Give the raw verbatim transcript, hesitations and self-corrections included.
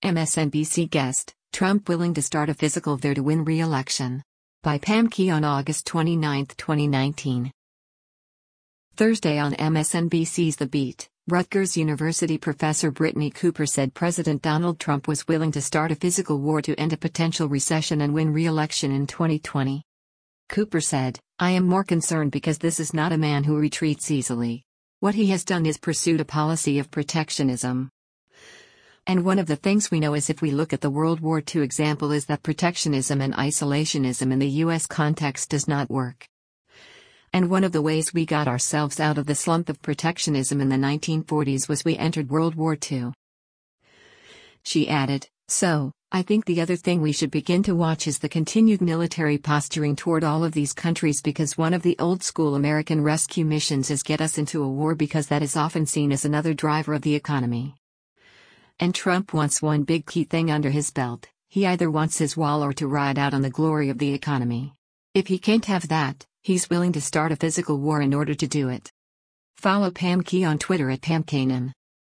M S N B C guest, Trump willing to start a physical war to win re-election. By Pam Key on August twenty-ninth, twenty nineteen. Thursday on M S N B C's The Beat, Rutgers University professor Brittany Cooper said President Donald Trump was willing to start a physical war to end a potential recession and win re-election in twenty twenty. Cooper said, "I am more concerned because this is not a man who retreats easily. What he has done is pursued a policy of protectionism. And one of the things we know is if we look at the World War Two example is that protectionism and isolationism in the U S context does not work. And one of the ways we got ourselves out of the slump of protectionism in the nineteen forties was we entered World War Two. She added, "So, I think the other thing we should begin to watch is the continued military posturing toward all of these countries, because one of the old-school American rescue missions is get us into a war because that is often seen as another driver of the economy. And Trump wants one big key thing under his belt. He either wants his wall or to ride out on the glory of the economy. If he can't have that, he's willing to start a physical war in order to do it." Follow Pam Key on Twitter at Pam Kanan.